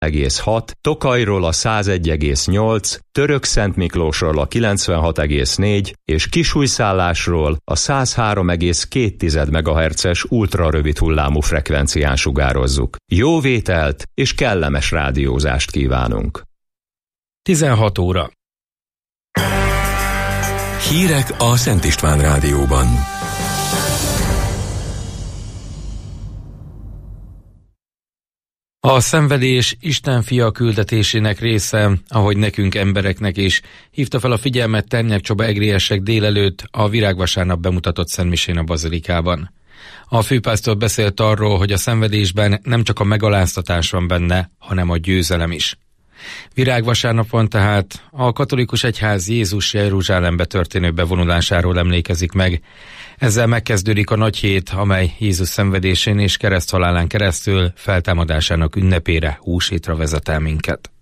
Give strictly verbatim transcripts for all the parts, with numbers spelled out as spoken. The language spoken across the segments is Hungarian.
egész hat, Tokajról a százegy egész nyolc, Törökszentmiklósról a kilencvenhat egész négy és Kisújszállásról a száz három egész két megahertzes ultrarövid hullámú frekvencián sugározzuk. Jó vételt és kellemes rádiózást kívánunk! tizenhat óra. Hírek a Szent István Rádióban. A szenvedés Isten fia küldetésének része, ahogy nekünk embereknek is, hívta fel a figyelmet Ternyák Csaba egriesek délelőtt a Virágvasárnap bemutatott szentmisén a bazilikában. A főpásztor beszélt arról, hogy a szenvedésben nem csak a megaláztatás van benne, hanem a győzelem is. Virágvasárnap van tehát, a katolikus egyház Jézus Jeruzsálembe történő bevonulásáról emlékezik meg. Ezzel megkezdődik a nagy hét, amely Jézus szenvedésén és kereszthalálán keresztül feltámadásának ünnepére, húsvétra vezet el minket.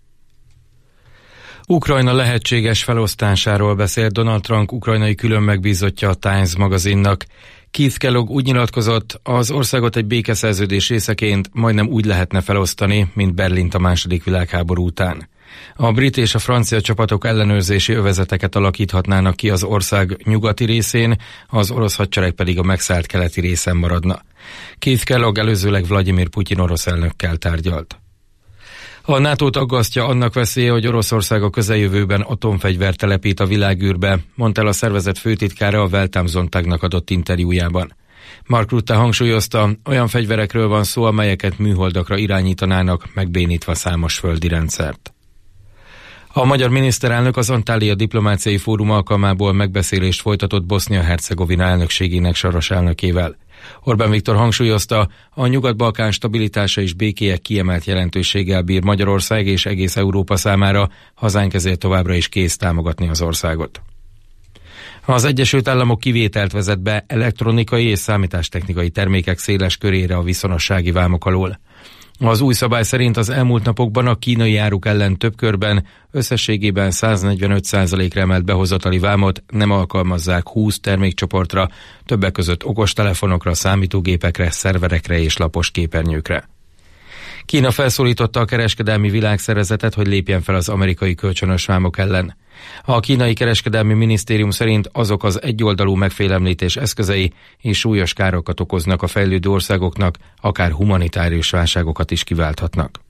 Ukrajna lehetséges felosztásáról beszélt Donald Trump ukrajnai külön megbízottja a Times magazinnak. Keith Kellogg úgy nyilatkozott, az országot egy békeszerződés részeként majdnem úgy lehetne felosztani, mint Berlint a második világháború után. A brit és a francia csapatok ellenőrzési övezeteket alakíthatnának ki az ország nyugati részén, az orosz hadsereg pedig a megszállt keleti részen maradna. Keith Kellogg előzőleg Vladimir Putyin orosz elnökkel tárgyalt. A nátót aggasztja annak veszélye, hogy Oroszország a közeljövőben atomfegyvert telepít a világűrbe, mondta el a szervezet főtitkára a Weltame-Sonntagnak adott interjújában. Mark Rutte hangsúlyozta, olyan fegyverekről van szó, amelyeket műholdakra irányítanának, megbénítva számos földi rendszert. A magyar miniszterelnök az Antalya diplomáciai fórum alkalmából megbeszélést folytatott Bosznia-Hercegovina elnökségének soros elnökével. Orbán Viktor hangsúlyozta, a Nyugat-Balkán stabilitása és békéje kiemelt jelentőséggel bír Magyarország és egész Európa számára, hazánk ezért továbbra is kész támogatni az országot. Az Egyesült Államok kivételt vezet be elektronikai és számítástechnikai termékek széles körére a viszonossági vámok alól. Az új szabály szerint az elmúlt napokban a kínai áruk ellen több körben összességében száznegyvenöt százalékra emelt behozatali vámot nem alkalmazzák húsz termékcsoportra, többek között okostelefonokra, számítógépekre, szerverekre és lapos képernyőkre. Kína felszólította a kereskedelmi világszervezetet, hogy lépjen fel az amerikai kölcsönös vámok ellen. A kínai kereskedelmi minisztérium szerint azok az egyoldalú megfélemlítés eszközei és súlyos károkat okoznak a fejlődő országoknak, akár humanitárius válságokat is kiválthatnak.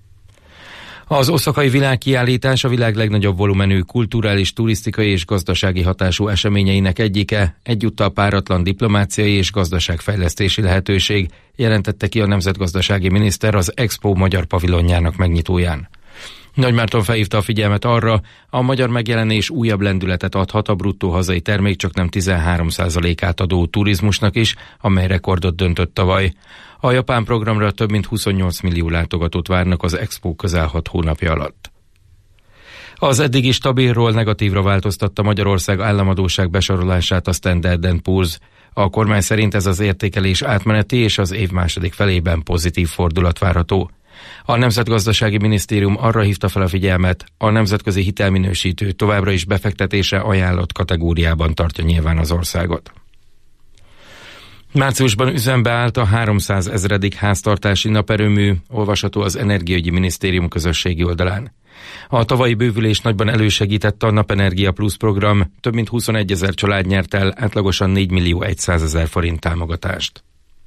Az oszakai világkiállítás a világ legnagyobb volumenű kulturális, turisztikai és gazdasági hatású eseményeinek egyike, egyúttal páratlan diplomáciai és gazdaságfejlesztési lehetőség, jelentette ki a nemzetgazdasági miniszter az Expo magyar pavilonjának megnyitóján. Nagymárton felhívta a figyelmet arra, a magyar megjelenés újabb lendületet adhat a bruttó hazai termék csaknem tizenhárom százalékát adó turizmusnak is, amely rekordot döntött tavaly. A japán programra több mint huszonnyolc millió látogatót várnak az Expo közel hat hónapja alatt. Az eddigi stabilról negatívra változtatta Magyarország államadósság besorolását a Standard and Poor's. A kormány szerint ez az értékelés átmeneti és az év második felében pozitív fordulat várható. A Nemzetgazdasági Minisztérium arra hívta fel a figyelmet, a nemzetközi hitelminősítő továbbra is befektetése ajánlott kategóriában tartja nyilván az országot. Márciusban üzembe állt a háromszázezredik háztartási naperőmű, olvasható az Energiaügyi Minisztérium közösségi oldalán. A tavalyi bővülés nagyban elősegítette a Napenergia Plus program, több mint huszonegyezer család nyert el átlagosan négy millió százezer forint támogatást.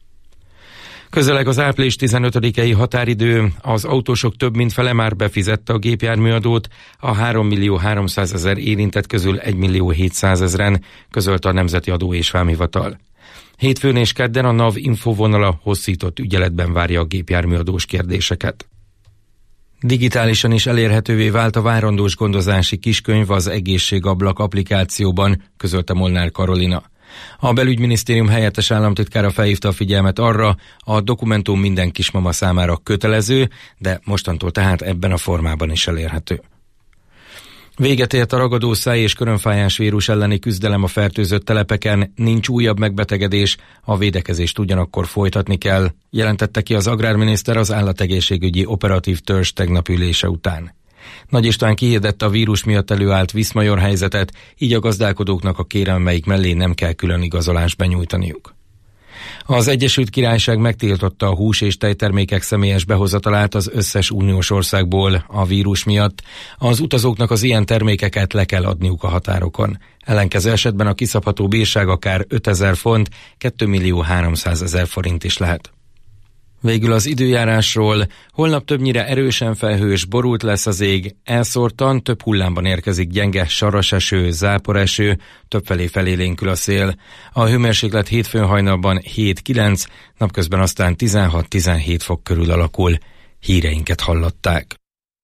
Közeleg az április tizenötödikei határidő, az autósok több mint fele már befizette a gépjárműadót, a három millió háromszázezer érintett közül egy millió hétszázezren, közölte a Nemzeti Adó és Vámhivatal. Hétfőn és kedden a NAV infovonala hosszított ügyeletben várja a gépjárműadós kérdéseket. Digitálisan is elérhetővé vált a várandós gondozási kiskönyv az Egészségablak applikációban, közölte Molnár Karolina. A belügyminisztérium helyettes államtitkára felhívta a figyelmet arra, a dokumentum minden kismama számára kötelező, de mostantól tehát ebben a formában is elérhető. Véget ért a ragadószáj és körömfájás vírus elleni küzdelem a fertőzött telepeken, nincs újabb megbetegedés, a védekezést ugyanakkor folytatni kell, jelentette ki az agrárminiszter az állategészségügyi operatív törzs tegnap ülése után. Nagy István kihirdette a vírus miatt előállt viszmajor helyzetet, így a gazdálkodóknak a kérelmeik mellé nem kell külön igazolást benyújtaniuk. Az Egyesült Királyság megtiltotta a hús- és tejtermékek személyes behozatalát az összes uniós országból a vírus miatt. Az utazóknak az ilyen termékeket le kell adniuk a határokon. Ellenkező esetben a kiszabható bírság akár ötezer font, kétmillió háromszázezer forint is lehet. Végül az időjárásról. Holnap többnyire erősen felhős, borult lesz az ég, elszórtan több hullámban érkezik gyenge saraseső, záporeső, többfelé felélénkül a szél. A hőmérséklet hétfőn hajnalban hét-kilenc, napközben aztán tizenhat-tizenhét fok körül alakul. Híreinket hallották.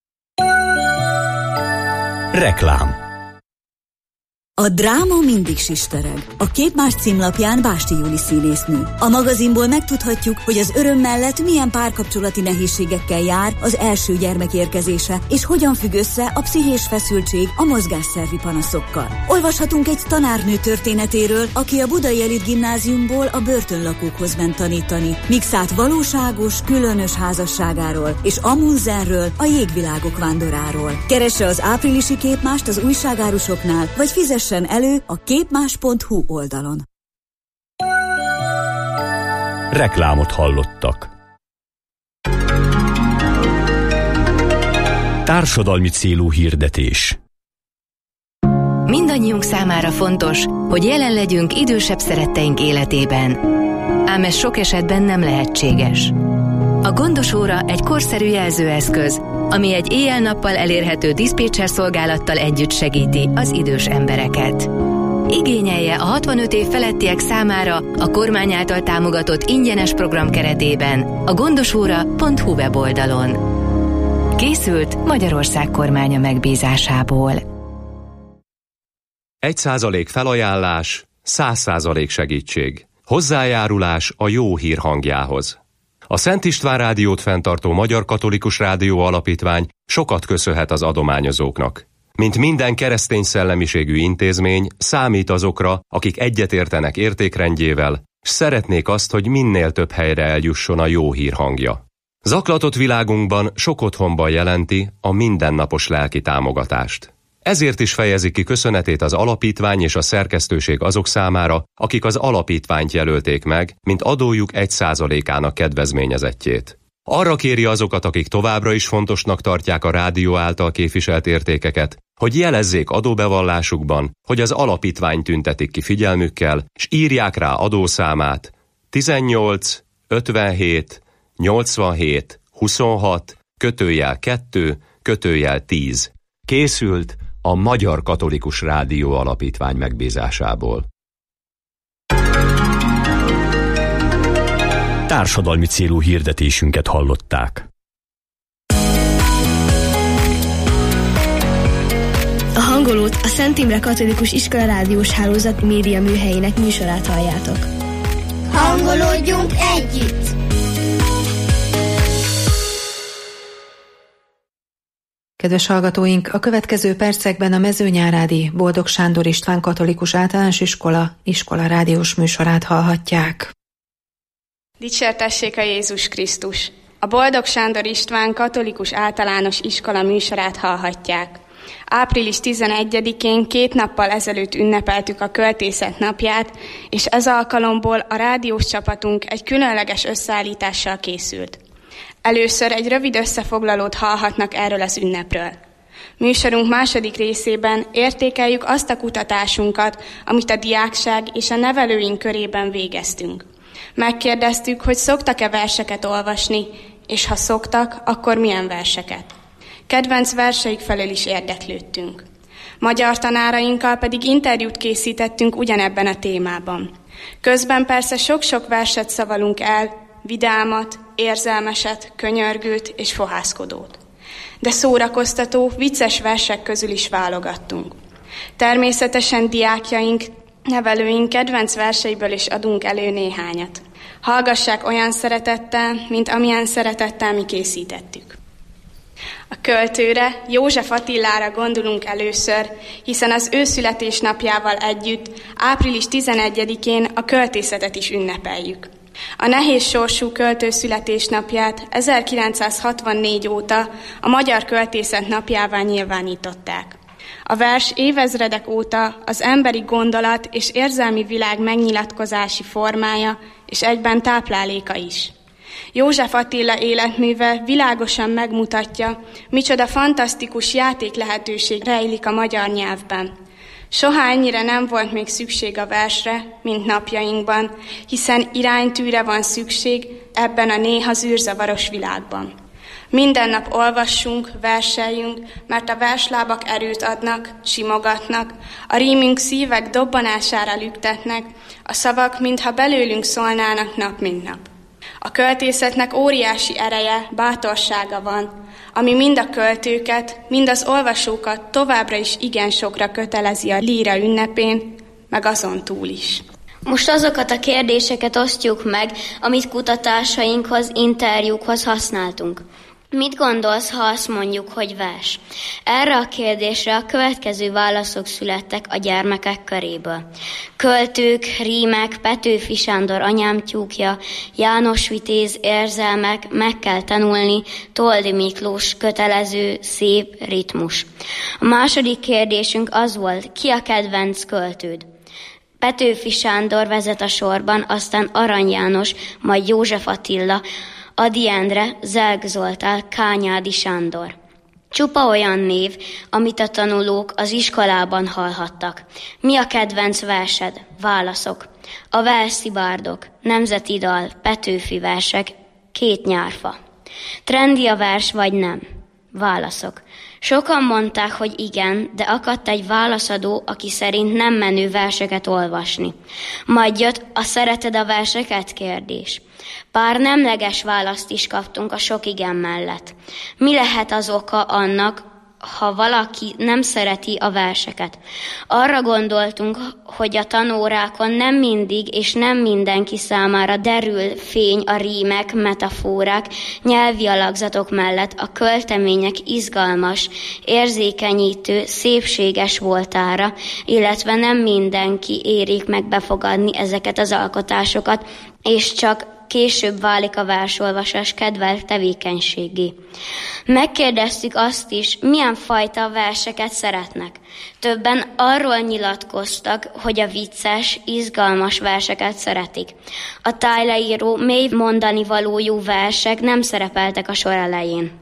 Reklám. A dráma mindig sistereg. A Képmás címlapján Básti Júli színésznő. A magazinból megtudhatjuk, hogy az öröm mellett milyen párkapcsolati nehézségekkel jár az első gyermek érkezése, és hogyan függ össze a pszichés feszültség a mozgásszervi panaszokkal. Olvashatunk egy tanárnő történetéről, aki a Budai Elit Gimnáziumból a börtönlakókhoz ment tanítani, míg szállt valóságos, különös házasságáról, és Amundsenről, a jégvilágok vándoráról. Keresse az áprilisi Képmást az újságárusoknál, vagy fizesse elő a képmás pont hu oldalon. Reklámot hallottak. Társadalmi célú hirdetés. Mindannyiunk számára fontos, hogy jelen legyünk idősebb szeretteink életében. Ám ez sok esetben nem lehetséges. A Gondos Óra egy korszerű jelzőeszköz, ami egy éjjel-nappal elérhető diszpécser szolgálattal együtt segíti az idős embereket. Igényelje a hatvanöt év felettiek számára a kormány által támogatott ingyenes program keretében a gondosóra pont hu weboldalon. Készült Magyarország kormánya megbízásából. Egy százalék felajánlás, száz százalék segítség. Hozzájárulás a jó hír hangjához. A Szent István Rádiót fenntartó Magyar Katolikus Rádió Alapítvány sokat köszönhet az adományozóknak. Mint minden keresztény szellemiségű intézmény, számít azokra, akik egyetértenek értékrendjével, s szeretnék azt, hogy minél több helyre eljusson a jó hír hangja. Zaklatott világunkban sok otthonban jelenti a mindennapos lelki támogatást. Ezért is fejezi ki köszönetét az alapítvány és a szerkesztőség azok számára, akik az alapítványt jelölték meg, mint adójuk egy százalékának kedvezményezettjét. Arra kéri azokat, akik továbbra is fontosnak tartják a rádió által képviselt értékeket, hogy jelezzék adóbevallásukban, hogy az alapítvány tüntetik ki figyelmükkel, s írják rá adószámát tizennyolc ötvenhét nyolcvanhét huszonhat kötőjel kettő kötőjel tíz. Készült a Magyar Katolikus Rádió Alapítvány megbízásából. Társadalmi célú hirdetésünket hallották. A hangolót a Szent Imre Katolikus Iskola rádiós hálózat média műhelyének műsorát halljátok. Hangolódjunk együtt! Kedves hallgatóink, a következő percekben a Mezőnyárádi Boldog Sándor István Katolikus Általános Iskola iskola rádiós műsorát hallhatják. Dicsértessék a Jézus Krisztus! A Boldog Sándor István Katolikus Általános Iskola műsorát hallhatják. április tizenegyedikén két nappal ezelőtt ünnepeltük a költészet napját, és ez alkalomból a rádiós csapatunk egy különleges összeállítással készült. Először egy rövid összefoglalót hallhatnak erről az ünnepről. Műsorunk második részében értékeljük azt a kutatásunkat, amit a diákság és a nevelőink körében végeztünk. Megkérdeztük, hogy szoktak-e verseket olvasni, és ha szoktak, akkor milyen verseket. Kedvenc verseik felől is érdeklődtünk. Magyar tanárainkkal pedig interjút készítettünk ugyanebben a témában. Közben persze sok-sok verset szavalunk el, vidámat, érzelmeset, könyörgőt és fohászkodót. De szórakoztató, vicces versek közül is válogattunk. Természetesen diákjaink, nevelőink kedvenc verseiből is adunk elő néhányat. Hallgassák olyan szeretettel, mint amilyen szeretettel mi készítettük. A költőre, József Attilára gondolunk először, hiszen az ő születésnapjával együtt április tizenegyedikén a költészetet is ünnepeljük. A nehéz sorsú költő születésnapját ezerkilencszázhatvannégy óta a Magyar Költészet napjává nyilvánították. A vers évezredek óta az emberi gondolat és érzelmi világ megnyilatkozási formája és egyben tápláléka is. József Attila életműve világosan megmutatja, micsoda fantasztikus játék lehetőség rejlik a magyar nyelvben. Soha ennyire nem volt még szükség a versre, mint napjainkban, hiszen iránytűre van szükség ebben a néha zűrzavaros világban. Minden nap olvassunk, verseljünk, mert a verslábak erőt adnak, simogatnak, a rímünk szívek dobbanására lüktetnek, a szavak mintha belőlünk szólnának nap mint nap. A költészetnek óriási ereje, bátorsága van, ami mind a költőket, mind az olvasókat továbbra is igen sokra kötelezi a líra ünnepén, meg azon túl is. Most azokat a kérdéseket osztjuk meg, amit kutatásainkhoz, interjúkhoz használtunk. Mit gondolsz, ha azt mondjuk, hogy vers? Erre a kérdésre a következő válaszok születtek a gyermekek köréből. Költők, rímek, Petőfi Sándor Anyám tyúkja, János Vitéz Érzelmek, Meg kell tanulni, Toldy Miklós Kötelező, szép ritmus. A második kérdésünk az volt, ki a kedvenc költőd? Petőfi Sándor vezet a sorban, aztán Arany János, majd József Attila, Ady Endre, Zelk Zoltán, Kányádi Sándor. Csupa olyan név, amit a tanulók az iskolában hallhattak. Mi a kedvenc versed? Válaszok. A Velszi bárdok, Nemzeti dal, Petőfi versek, Két nyárfa. Trendi a vers vagy nem? Válaszok. Sokan mondták, hogy igen, de akadt egy válaszadó, aki szerint nem menő verseket olvasni. Majd jött a szereted a verseket kérdés. Pár nemleges választ is kaptunk a sok igen mellett. Mi lehet az oka annak, ha valaki nem szereti a verseket? Arra gondoltunk, hogy a tanórákon nem mindig és nem mindenki számára derül fény a rímek, metaforák, nyelvi alakzatok mellett a költemények izgalmas, érzékenyítő, szépséges voltára, illetve nem mindenki érik meg befogadni ezeket az alkotásokat, és csak később válik a versolvasás kedvelt tevékenységé. Megkérdeztük azt is, milyen fajta verseket szeretnek. Többen arról nyilatkoztak, hogy a vicces, izgalmas verseket szeretik. A tájleíró, mély mondani valójú versek nem szerepeltek a sor elején.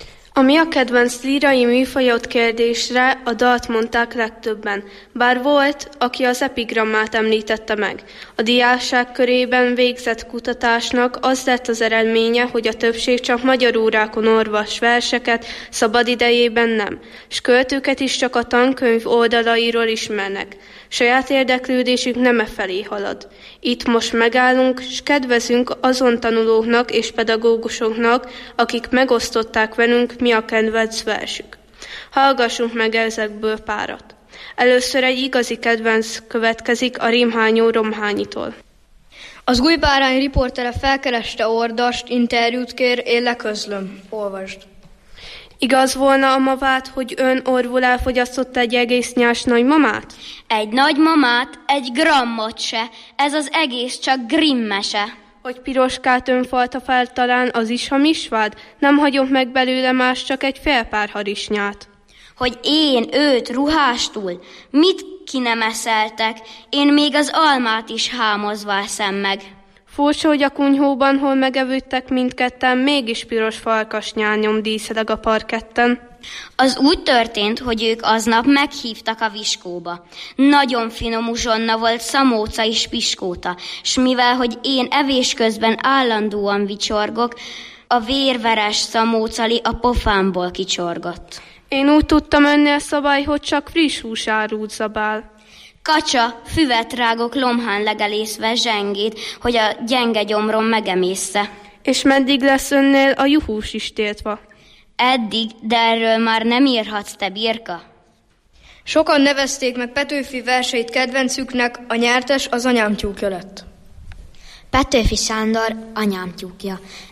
A mi a kedvenc lírai műfajod kérdésre a dalt mondták legtöbben, bár volt, aki az epigrammát említette meg. A diákság körében végzett kutatásnak az lett az eredménye, hogy a többség csak magyar órákon olvas verseket, szabadidejében nem, s költőket is csak a tankönyv oldalairól ismernek. Saját érdeklődésük nem e felé halad. Itt most megállunk, s kedvezünk azon tanulóknak és pedagógusoknak, akik megosztották velünk, mi a kedvenc versük. Hallgassunk meg ezekből párat. Először egy igazi kedvenc következik a Rímhányó Romhányitól. Az Új Bárány riportere felkereste Ordast, interjút kér, én leközlöm. Olvasd. Igaz volna a mavát, hogy ön orvul elfogyasztott egy egész nyás nagymamát? Egy nagymamát, egy grammot se, ez az egész csak Grimm mese. Hogy piroskát önfalta fel, talán az is hamis vád? Nem hagyunk meg belőle más, csak egy fél pár harisnyát. Hogy én őt ruhástul, mit ki nem eszeltek, én még az almát is hámozva eszem meg. Furcsa, hogy a kunyhóban, hol megevődtek mindketten, mégis piros farkasnyál nyomdíszeleg a parketten. Az úgy történt, hogy ők aznap meghívtak a viskóba. Nagyon finom uzsonna volt szamóca és piskóta, s mivel, hogy én evés közben állandóan vicsorgok, a vérveres szamócali a pofámból kicsorgott. Én úgy tudtam, önnél szabály, hogy csak friss húsárút zabál. Kacsa, füvet rágok lomhán legelészve zsengét, hogy a gyenge gyomrom megemészze. És meddig lesz önnél a juhús is tiltva? Eddig, de erről már nem írhatsz, te birka. Sokan nevezték meg Petőfi verseit kedvencüknek, a nyertes az Anyám tyúkja lett. Petőfi Sándor Anyám tyúkja.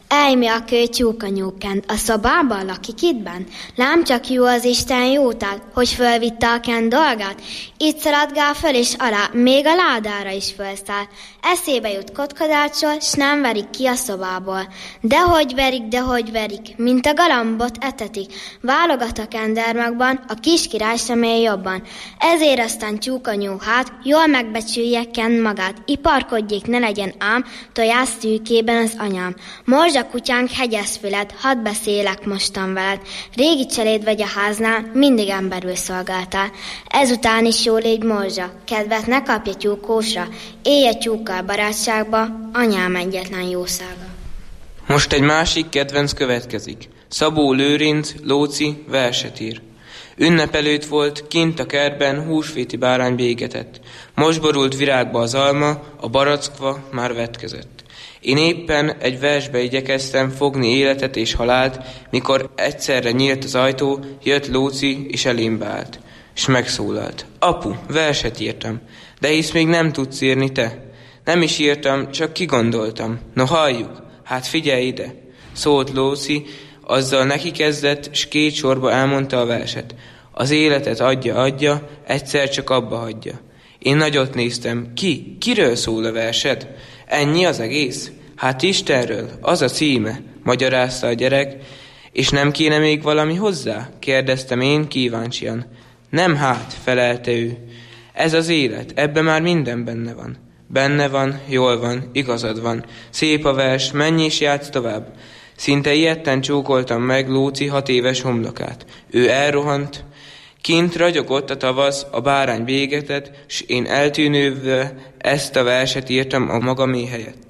Ejmi a kő tyúkanyúkent, a szobában lakik ittben? Lám csak jó az Isten jótát, hogy fölvitte a ken dolgát. Itt szaladgál föl és alá, még a ládára is fölszáll. Eszébe jut kotkodácsol, s nem verik ki a szobából. Dehogy verik, dehogy verik, mint a galambot etetik. Válogat a kendermagban, a kis király sem él jobban. Ezért aztán tyúkanyú hát, jól megbecsülje ken magát. Iparkodjék, ne legyen ám, tojás szűkében az anyám. Morzsa kutyánk hegyez füled, hadd beszélek mostan veled. Régi cseléd vagy a háznál, mindig emberül szolgáltál. Ezután is jó légy morzsa, kedvet ne kapja tyúkósra. Élj a tyúkkal barátságba, anyám egyetlen jószága. Most egy másik kedvenc következik. Szabó Lőrinc, Lóci verset ír. Ünnep előtt volt, kint a kertben húsvéti bárány bégetett. Most borult virágba az alma, a barackva már vetkezett. Én éppen egy versbe igyekeztem fogni életet és halált, mikor egyszerre nyílt az ajtó, jött Lóci és elémbe állt. És megszólalt. Apu, verset írtam, de hisz még nem tudsz írni te. Nem is írtam, csak kigondoltam. No halljuk, hát figyelj ide. Szólt Lóci, azzal neki kezdett, s két sorba elmondta a verset. Az életet adja, adja, egyszer csak abba hagyja. Én nagyot néztem, ki, kiről szól a versed? Ennyi az egész? Hát Istenről, az a címe, magyarázta a gyerek, és nem kéne még valami hozzá? Kérdeztem én kíváncsian. Nem hát, felelte ő. Ez az élet, ebben már minden benne van. Benne van, jól van, igazad van. Szép a vers, menj és játsz tovább. Szinte ijedten csókoltam meg Lóci hat éves homlokát. Ő elrohant, kint ragyogott a tavasz, a bárány bégetett, s én eltűnővve ezt a verset írtam a magamé helyett.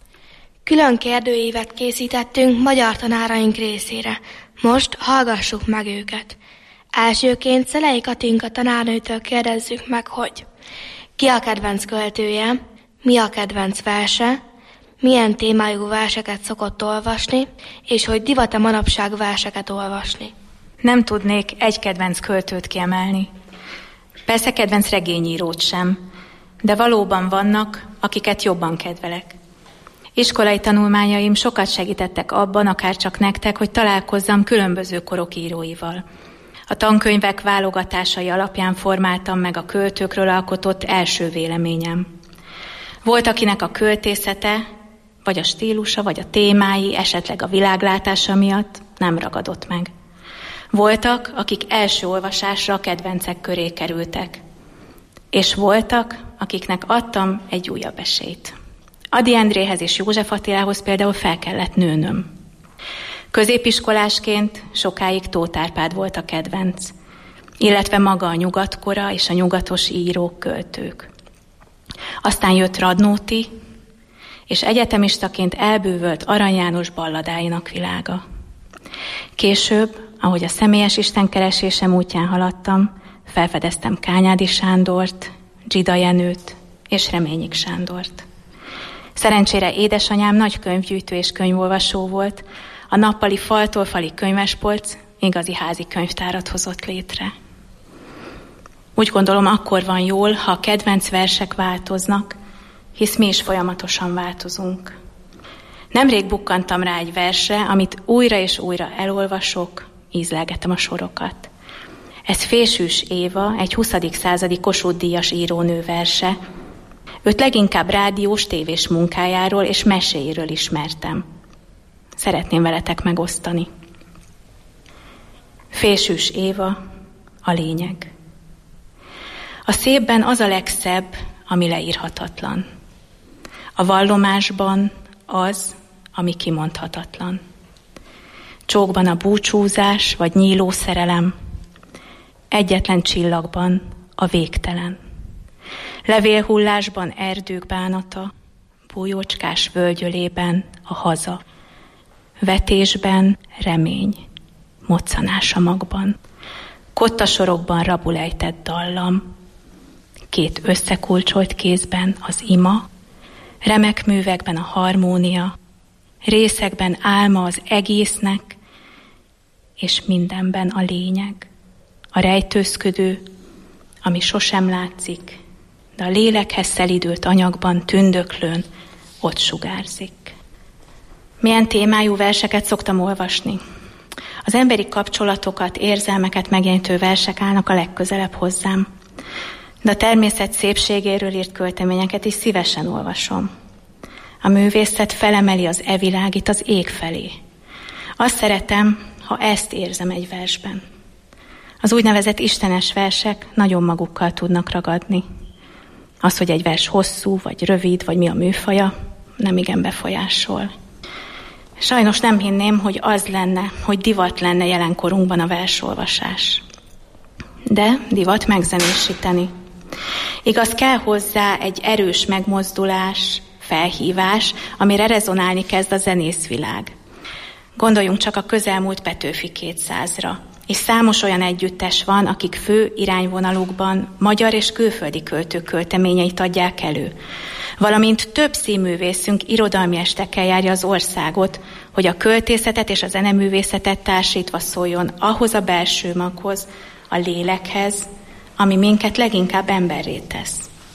Külön kérdőívet készítettünk magyar tanáraink részére. Most hallgassuk meg őket. Elsőként Szelei Katinka tanárnőtől kérdezzük meg, hogy ki a kedvenc költője, mi a kedvenc verse, milyen témájú verseket szokott olvasni, és hogy divat-e manapság verseket olvasni. Nem tudnék egy kedvenc költőt kiemelni. Persze kedvenc regényírót sem, de valóban vannak, akiket jobban kedvelek. Iskolai tanulmányaim sokat segítettek abban, akár csak nektek, hogy találkozzam különböző korok íróival. A tankönyvek válogatásai alapján formáltam meg a költőkről alkotott első véleményem. Volt, akinek a költészete, vagy a stílusa, vagy a témái, esetleg a világlátása miatt nem ragadott meg. Voltak, akik első olvasásra a kedvencek köré kerültek. És voltak, akiknek adtam egy újabb esélyt. Ady Endréhez és József Attilához például fel kellett nőnöm. Középiskolásként sokáig Tóth Árpád volt a kedvenc, illetve maga a nyugatkora és a nyugatos írók, költők. Aztán jött Radnóti, és egyetemistaként elbűvölt Arany János balladáinak világa. Később, ahogy a személyes istenkeresésem útján haladtam, felfedeztem Kányádi Sándort, Dzsida Jenőt és Reményik Sándort. Szerencsére édesanyám nagy könyvgyűjtő és könyvolvasó volt, a nappali faltól fali könyvespolc igazi házi könyvtárat hozott létre. Úgy gondolom, akkor van jól, ha a kedvenc versek változnak, hisz mi is folyamatosan változunk. Nemrég bukkantam rá egy versre, amit újra és újra elolvasok, ízlelgetem a sorokat. Ez Fésűs Éva, egy huszadik századi Kossuth-díjas írónő verse. Őt leginkább rádiós, tévés munkájáról és meséiről ismertem. Szeretném veletek megosztani. Fésűs Éva, a lényeg. A szépben az a legszebb, ami leírhatatlan. A vallomásban az, ami kimondhatatlan. Csókban a búcsúzás vagy nyíló szerelem, egyetlen csillagban a végtelen. Levélhullásban erdők bánata, bújócskás völgyölében a haza. Vetésben remény, moccanás a magban. Kottasorokban rabul ejtett dallam, két összekulcsolt kézben az ima, remek művekben a harmónia, részekben álma az egésznek, és mindenben a lényeg, a rejtőzködő, ami sosem látszik, de a lélekhez szelidült anyagban tündöklőn ott sugárzik. Milyen témájú verseket szoktam olvasni? Az emberi kapcsolatokat, érzelmeket megjelenítő versek állnak a legközelebb hozzám. De a természet szépségéről írt költeményeket is szívesen olvasom. A művészet felemeli az evilágit az ég felé. Azt szeretem, ha ezt érzem egy versben. Az úgynevezett istenes versek nagyon magukkal tudnak ragadni. Az, hogy egy vers hosszú, vagy rövid, vagy mi a műfaja, nem igen befolyásol. Sajnos nem hinném, hogy az lenne, hogy divat lenne jelenkorunkban a versolvasás. De divat megzenésíteni. Igaz, kell hozzá egy erős megmozdulás, felhívás, amire rezonálni kezd a zenészvilág. Gondoljunk csak a közelmúlt Petőfi kétszázra. És számos olyan együttes van, akik fő irányvonalukban magyar és külföldi költők költeményeit adják elő. Valamint több színművészünk irodalmi estekkel járja az országot, hogy a költészetet és a zeneművészetet társítva szóljon ahhoz a belső maghoz, a lélekhez, ami minket leginkább emberré tesz.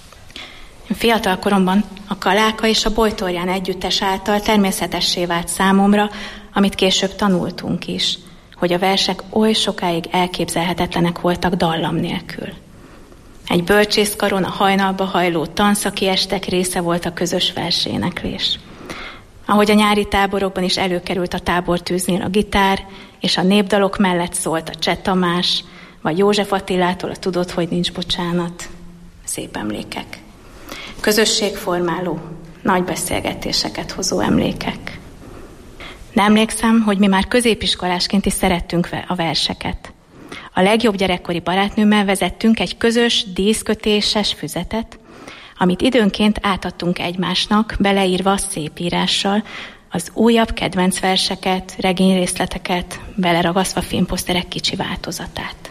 Fiatal koromban a Kaláka és a Bojtorján együttes által természetessé vált számomra, amit később tanultunk is, hogy a versek oly sokáig elképzelhetetlenek voltak dallam nélkül. Egy bölcsészkaron a hajnalba hajló tanszaki estek része volt a közös verséneklés. Ahogy a nyári táborokban is előkerült a tábortűznél a gitár, és a népdalok mellett szólt a Cseh Tamás, vagy József Attilától a Tudod, hogy nincs bocsánat. Szép emlékek. Közösségformáló, nagy beszélgetéseket hozó emlékek. De emlékszem, hogy mi már középiskolásként is szerettünk a verseket. A legjobb gyerekkori barátnőmmel vezettünk egy közös, díszkötéses füzetet, amit időnként átadtunk egymásnak, beleírva szép írással, az újabb kedvenc verseket, regényrészleteket, beleragasztva filmposzterek kicsi változatát.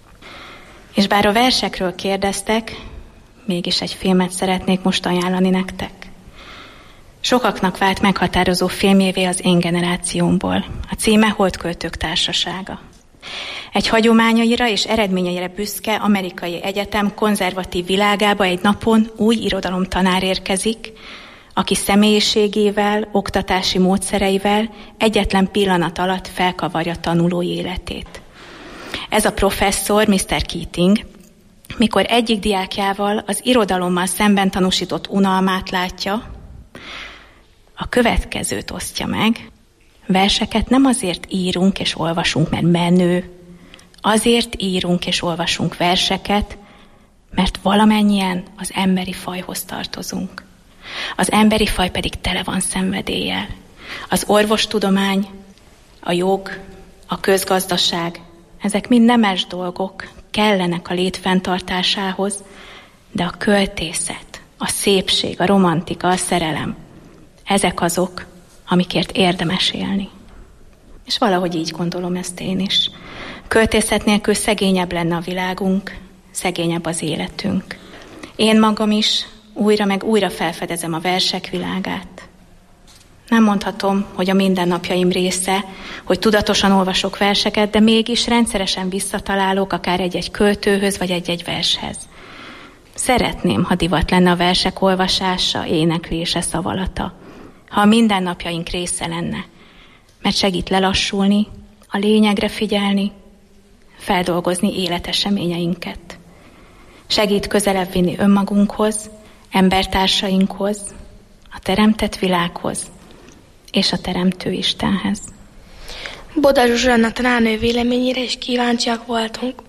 És bár a versekről kérdeztek, mégis egy filmet szeretnék most ajánlani nektek. Sokaknak vált meghatározó filmjévé az én generációmból. A címe Holdköltők társasága. Egy hagyományaira és eredményeire büszke amerikai egyetem konzervatív világába egy napon új irodalomtanár érkezik, aki személyiségével, oktatási módszereivel egyetlen pillanat alatt felkavarja tanulói életét. Ez a professzor, miszter Keating, mikor egyik diákjával az irodalommal szemben tanúsított unalmát látja, a következőt osztja meg: verseket nem azért írunk és olvasunk, mert menő, azért írunk és olvasunk verseket, mert valamennyien az emberi fajhoz tartozunk. Az emberi faj pedig tele van szenvedéllyel. Az orvostudomány, a jog, a közgazdaság, ezek mind nemes dolgok, kellenek a lét fenntartásához, de a költészet, a szépség, a romantika, a szerelem, ezek azok, amikért érdemes élni. És valahogy így gondolom ezt én is. Költészet nélkül szegényebb lenne a világunk, szegényebb az életünk. Én magam is újra meg újra felfedezem a versek világát. Nem mondhatom, hogy a mindennapjaim része, hogy tudatosan olvasok verseket, de mégis rendszeresen visszatalálok akár egy-egy költőhöz, vagy egy-egy vershez. Szeretném, ha divat lenne a versek olvasása, éneklése, szavalata. Ha a mindennapjaink része lenne, mert segít lelassulni, a lényegre figyelni, feldolgozni életeseményeinket. Segít közelebb vinni önmagunkhoz, embertársainkhoz, a teremtett világhoz és a Teremtő Istenhez. Boda Zsuzsanna tanárnő véleményére is kíváncsiak voltunk.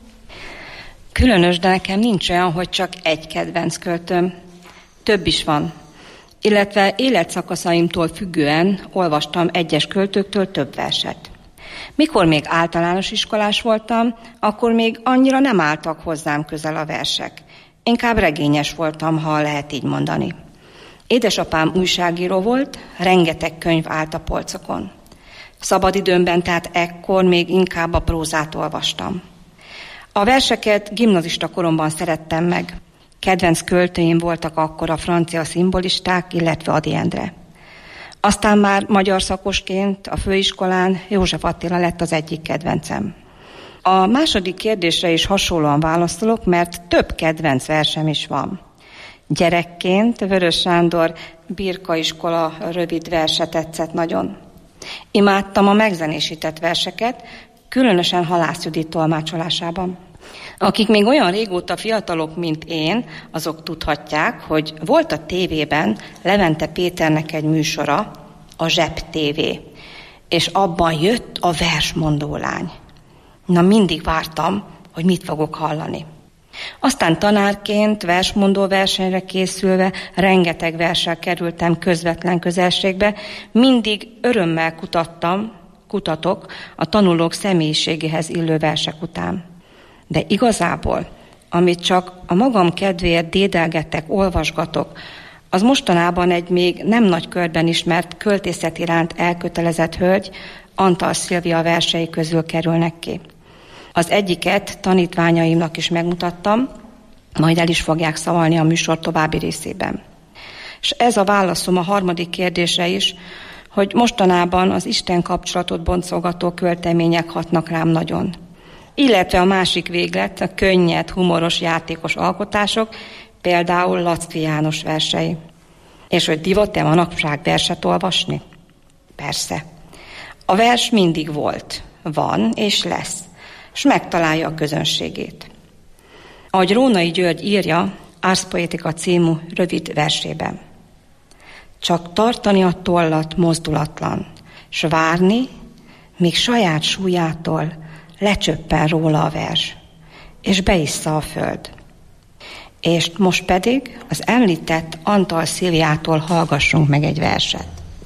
Különös, de nekem nincs olyan, hogy csak egy kedvenc költőm. Több is van. Illetve életszakaszaimtól függően olvastam egyes költőktől több verset. Mikor még általános iskolás voltam, akkor még annyira nem álltak hozzám közel a versek. Inkább regényes voltam, ha lehet így mondani. Édesapám újságíró volt, rengeteg könyv állt a polcokon. Szabadidőmben tehát ekkor még inkább a prózát olvastam. A verseket gimnazista koromban szerettem meg. Kedvenc költőim voltak akkor a francia szimbolisták, illetve Ady Endre. Aztán már magyar szakosként a főiskolán József Attila lett az egyik kedvencem. A második kérdésre is hasonlóan válaszolok, mert több kedvenc versem is van. Gyerekként Vörös Sándor Birka iskola rövid verse tetszett nagyon. Imádtam a megzenésített verseket, különösen Halász Judit tolmácsolásában. Akik még olyan régóta fiatalok, mint én, azok tudhatják, hogy volt a tévében Levente Péternek egy műsora, a Zseb té vé, és abban jött a versmondó lány. Na, mindig vártam, hogy mit fogok hallani. Aztán tanárként, versmondó versenyre készülve, rengeteg verssel kerültem közvetlen közelségbe, mindig örömmel kutattam, kutatok a tanulók személyiségéhez illő versek után. De igazából, amit csak a magam kedvéért dédelgetek, olvasgatok, az mostanában egy még nem nagy körben ismert költészet iránt elkötelezett hölgy, Antal Szilvia versei közül kerülnek ki. Az egyiket tanítványaimnak is megmutattam, majd el is fogják szavalni a műsor további részében. És ez a válaszom a harmadik kérdésre is, hogy mostanában az Isten kapcsolatot boncolgató költemények hatnak rám nagyon. Illetve a másik véglet, a könnyed, humoros, játékos alkotások, például Laczky János versei. És hogy divat-e manapság verset olvasni? Persze. A vers mindig volt, van és lesz, és megtalálja a közönségét. Ahogy Rónai György írja Ars Poetica című rövid versében. Csak tartani a tollat mozdulatlan, s várni, míg saját súlyától lecsöppen róla a vers, és beissza a föld. És most pedig az említett Antal Szilviától hallgassunk meg egy verset.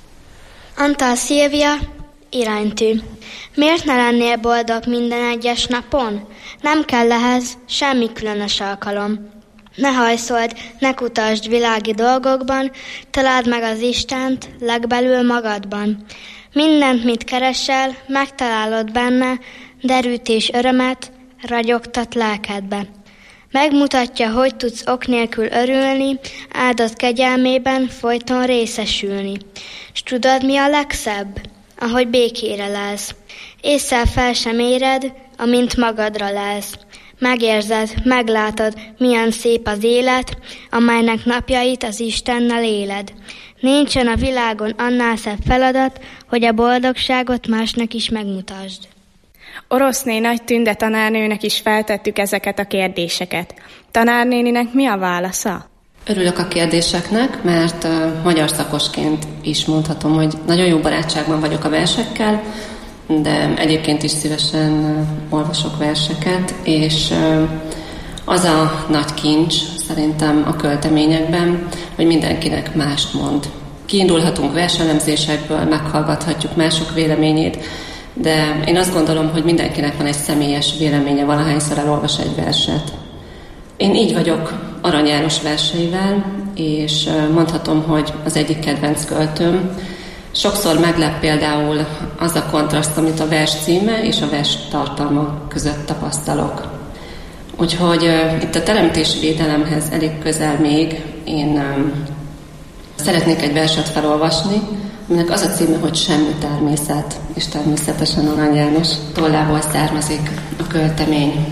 Antal Szilvia, iránytű. Miért ne lennél boldog minden egyes napon? Nem kell ehhez semmi különös alkalom. Ne hajszold, ne kutasd világi dolgokban, találd meg az Istent legbelül magadban. Mindent, mit keresel, megtalálod benne, derűt és örömet ragyogtat lelkedbe. Megmutatja, hogy tudsz ok nélkül örülni, áldott kegyelmében folyton részesülni. S tudod, mi a legszebb? Ahogy békére lelsz. Ésszel fel sem éred, amint magadra lelsz. Megérzed, meglátod, milyen szép az élet, amelynek napjait az Istennel éled. Nincsen a világon annál szebb feladat, hogy a boldogságot másnak is megmutasd. Oroszné Nagy Tünde tanárnőnek is feltettük ezeket a kérdéseket. Tanárnéninek mi a válasza? Örülök a kérdéseknek, mert uh, magyar szakosként is mondhatom, hogy nagyon jó barátságban vagyok a versekkel, de egyébként is szívesen uh, olvasok verseket, és uh, az a nagy kincs szerintem a költeményekben, hogy mindenkinek mást mond. Kiindulhatunk verselemzésekből, meghallgathatjuk mások véleményét, de én azt gondolom, hogy mindenkinek van egy személyes véleménye, valahányszor elolvas egy verset. Én így vagyok Arany János verseivel, és mondhatom, hogy az egyik kedvenc költőm. Sokszor meglep például az a kontraszt, amit a vers címe és a vers tartalma között tapasztalok. Úgyhogy uh, itt a teremtésvédelemhez elég közel még én um, szeretnék egy verset felolvasni, aminek az a címe, hogy Semmi természet, és természetesen Arany János tollából származik a költemény.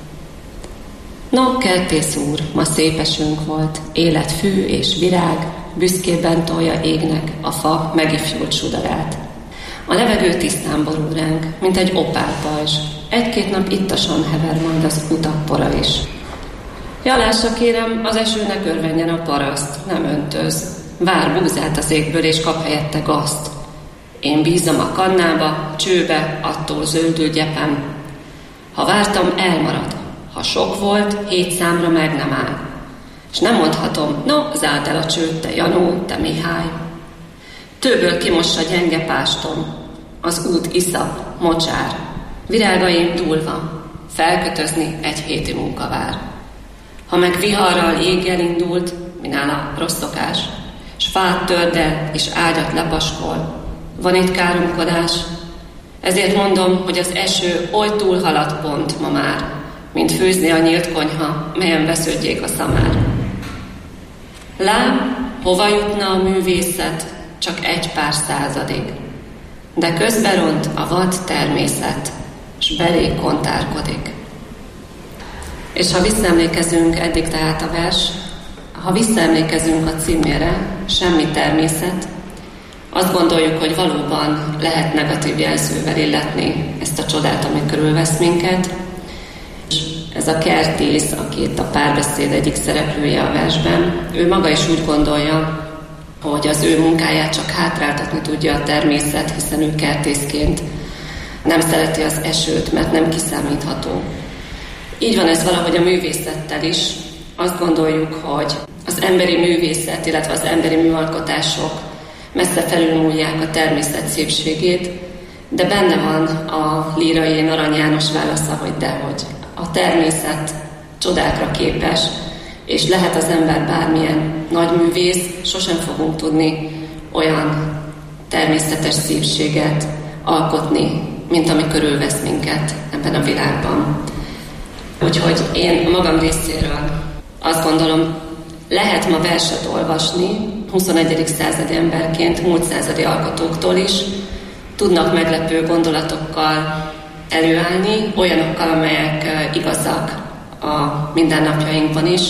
No, kertész úr, ma szép esőnk volt, élet fű és virág, büszkében tolja égnek a fa megifjult sudarát. A levegő tisztán borul ránk, mint egy opál pajzs, egy-két nap ittasan hever majd az utak pora is. Jalásra kérem, az esőnek örvenjen a paraszt, nem öntöz. Vár búzát az égből, és kap helyette gazt. Én bízom a kannába, csőbe, attól zöldül gyepem. Ha vártam, elmarad. Ha sok volt, hét számra meg nem áll. És nem mondhatom, no, zárd el a csőt, te Janó, te Mihály. Tőből kimossa gyenge pástom, az út iszap, mocsár. Virágaim dúlva, felkötözni egy héti munka vár. Ha meg viharral éggel indult, minál a rossz szokás, s fát törd el, és ágyat lepaskol, van itt káromkodás. Ezért mondom, hogy az eső oly túlhaladt pont ma már, mint főzni a nyílt konyha, melyen vesződjék a szamár. Lám, hova jutna a művészet, csak egy pár századig, de közben ront a vad természet, s belé kontárkodik. És ha visszaemlékezünk eddig tehát a vers, ha visszaemlékezünk a címére, Semmi természet, Azt gondoljuk, hogy valóban lehet negatív jelzővel illetni ezt a csodát, ami körülvesz minket. Ez a kertész, aki itt a párbeszéd egyik szereplője a versben, ő maga is úgy gondolja, hogy az ő munkáját csak hátráltatni tudja a természet, hiszen ő kertészként nem szereti az esőt, mert nem kiszámítható. Így van ez valahogy a művészettel is. Azt gondoljuk, hogy az emberi művészet, illetve az emberi műalkotások messze felülmúlják a természet szépségét, de benne van a lírai Arany János válasza, hogy dehogy. A természet csodákra képes, és lehet az ember bármilyen nagy művész, sosem fogunk tudni olyan természetes szépséget alkotni, mint ami körülvesz minket ebben a világban. Úgyhogy én magam részéről azt gondolom, lehet ma verset olvasni, huszonegyedik századi emberként, múlt századi alkotóktól is, tudnak meglepő gondolatokkal előállni, olyanokkal, amelyek igazak a mindennapjainkban is,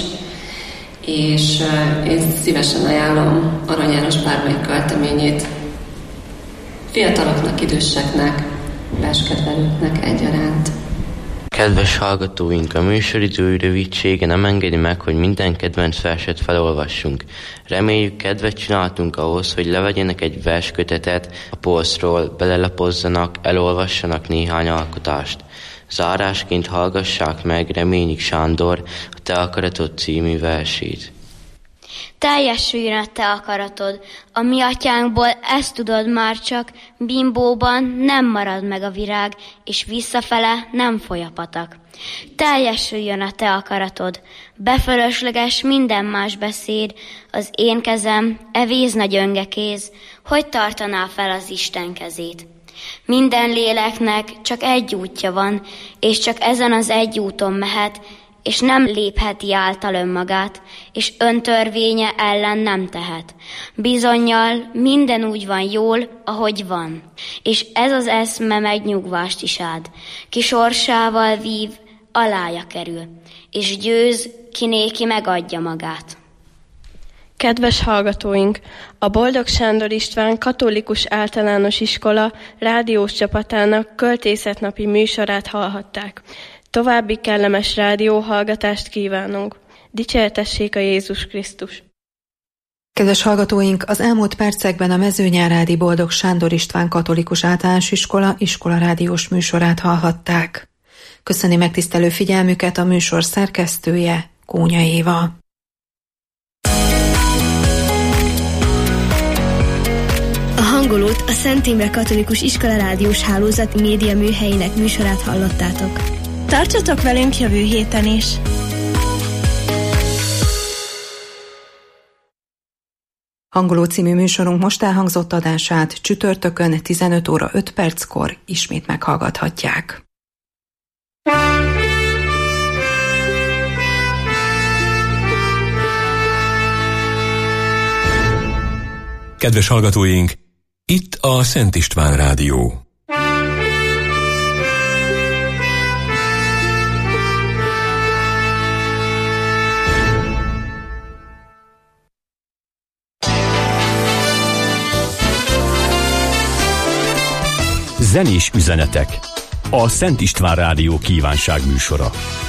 és én szívesen ajánlom Arany János bármelyik költeményét fiataloknak, időseknek, verskedvelőknek egyaránt. Kedves hallgatóink, a műsoridő rövidsége nem engedi meg, hogy minden kedvenc verset felolvassunk. Reméljük, kedvet csináltunk ahhoz, hogy levegyenek egy verskötetet a polcról, belelapozzanak, elolvassanak néhány alkotást. Zárásként hallgassák meg Reményik Sándor a Te akaratod című versét. Teljesüljön a te akaratod, a mi atyánkból ezt tudod már csak, bimbóban nem marad meg a virág, és visszafele nem foly a patak. Teljesüljön a te akaratod, befölösleges minden más beszéd, az én kezem, e vízna gyönge kéz, hogy tartaná fel az Isten kezét. Minden léleknek csak egy útja van, és csak ezen az egy úton mehet, és nem lépheti által önmagát, és öntörvénye ellen nem tehet. Bizonnyal minden úgy van jól, ahogy van, és ez az eszme megnyugvást is ad. Ki sorsával vív, alája kerül, és győz, ki néki megadja magát. Kedves hallgatóink! A Boldog Sándor István Katolikus Általános Iskola rádiós csapatának költészetnapi műsorát hallhatták. További kellemes rádióhallgatást kívánunk. Dicsértessék a Jézus Krisztus! Kedves hallgatóink, az elmúlt percekben a Mezőnyárádi Boldog Sándor István Katolikus Általános Iskola iskola rádiós műsorát hallhatták. Köszöni megtisztelő figyelmüket a műsor szerkesztője, Kónya Éva. A hangolót a Szent Imre Katolikus Iskola rádiós hálózat média műhelyének műsorát hallottátok. Tartsatok velünk jövő héten is! Hangoló című műsorunk most elhangzott adását csütörtökön tizenöt óra öt perckor ismét meghallgathatják. Kedves hallgatóink, itt a Szent István Rádió. Zenés üzenetek. A Szent István Rádió kívánságműsora.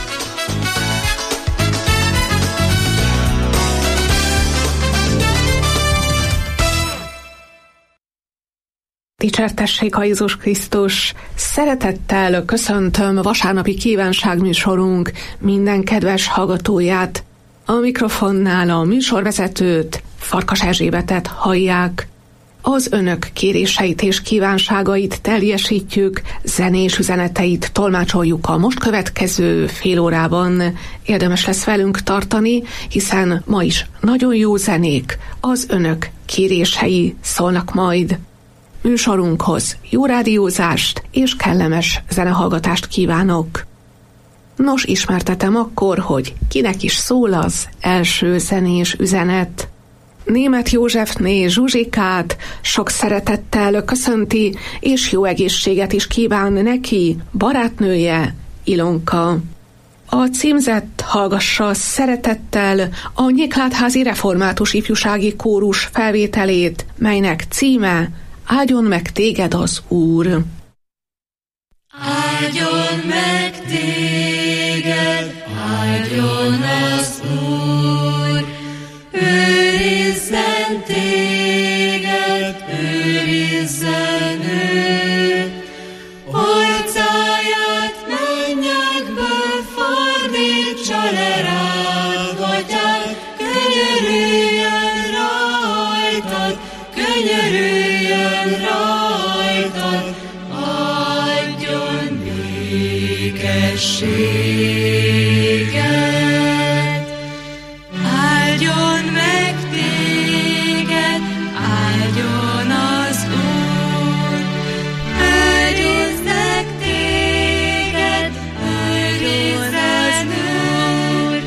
Dicsértessék a Jézus Krisztus! Szeretettel köszöntöm vasárnapi kívánságműsorunk minden kedves hallgatóját. A mikrofonnál a műsorvezetőt, Farkas Erzsébetet hallják. Az önök kéréseit és kívánságait teljesítjük, zenés üzeneteit tolmácsoljuk a most következő fél órában. Érdemes lesz velünk tartani, hiszen ma is nagyon jó zenék, az önök kérései szólnak majd. Műsorunkhoz jó rádiózást és kellemes zenehallgatást kívánok. Nos, ismertetem akkor, hogy kinek is szól az első zenés üzenet. Németh Józsefné Zsuzsikát sok szeretettel köszönti, és jó egészséget is kíván neki barátnője, Ilonka. A címzett hallgassa szeretettel a Nyéklátházi Református Ifjúsági Kórus felvételét, melynek címe Áldjon meg téged az Úr. Áldjon meg téged, áldjon az Úr, őrizzen téged, őrizzen ő, orcáját mennyekből fordítsa le rád, atyád, könyörüljön rajtad, könyörüljön rajtad, adjon békességet. Áldjon meg téged, áldjon az Úr, őrizzek téged, őrizzen Úr,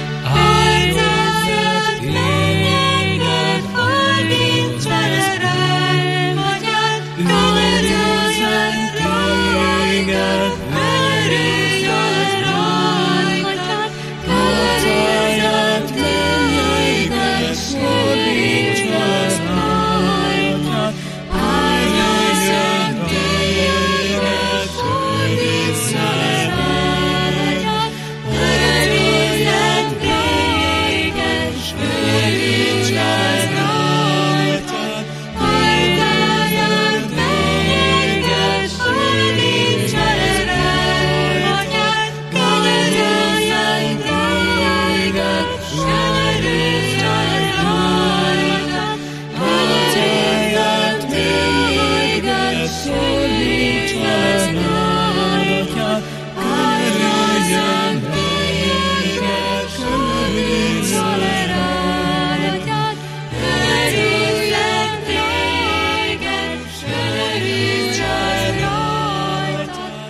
orcáját mennyekből fordítsa le rád, atyád, könyörüljön rajtad, őrizzön rajtad, könyörüljön téged, fordítsa rajtad, áldjon téged, fordítsa rajtad, őrizzen téged, fordítsa rajtad, áldjon téged, fordítsa rajtad, könyörüljön téged, könyörüljön rajtad, áldjon téged, fordítsa rajtad, áldjon téged, fordítsa rajtad, őrizzek téged, fordítsa rajtad.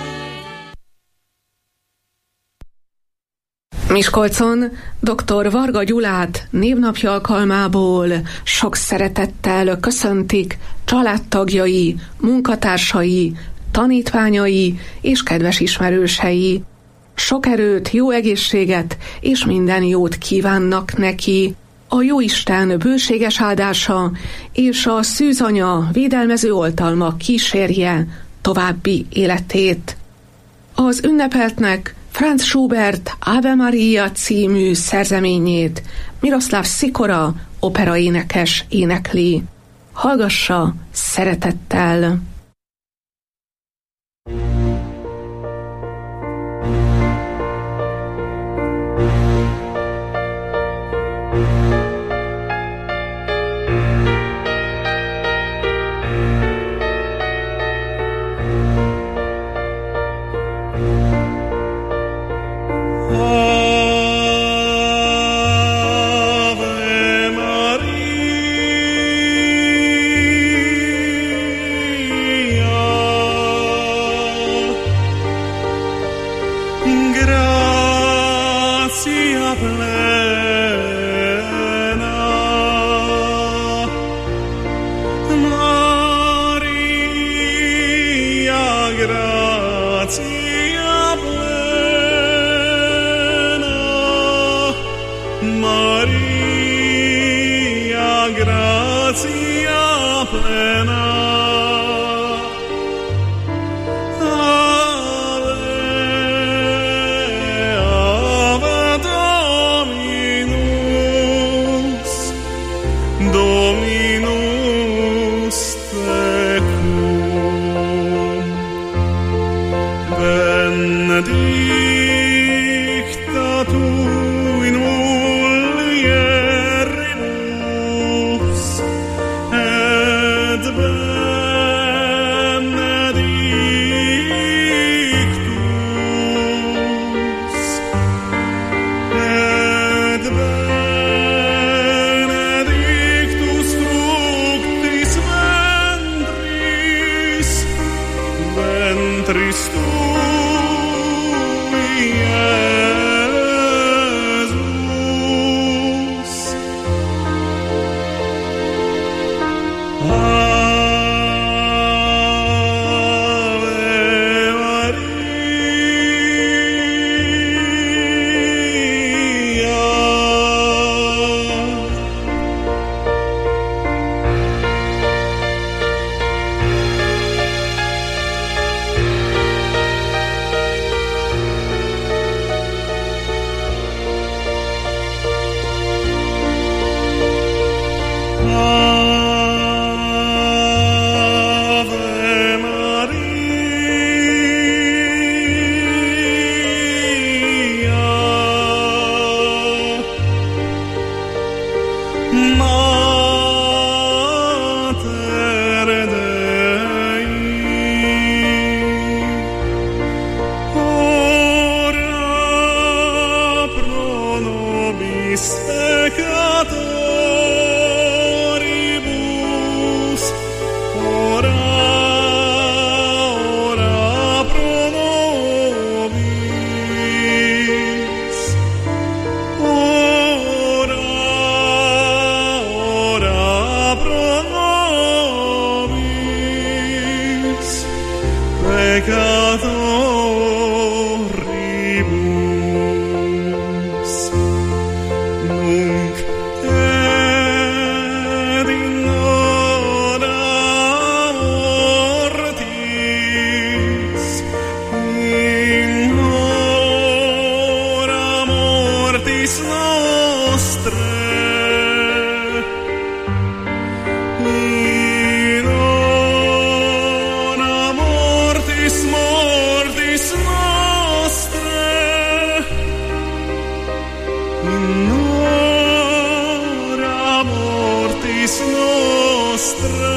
Miskolcon dr. Varga Gyulát névnapja alkalmából sok szeretettel köszöntik családtagjai, munkatársai, tanítványai és kedves ismerősei. Sok erőt, jó egészséget és minden jót kívánnak neki. A Jóisten bőséges áldása és a szűzanya védelmező oltalma kísérje további életét. Az ünnepeltnek Franz Schubert Ave Maria című szerzeményét Miroslav Szikora operaénekes énekli. Hallgassa szeretettel! Ave, Ave Domino. Ora mortis nostre.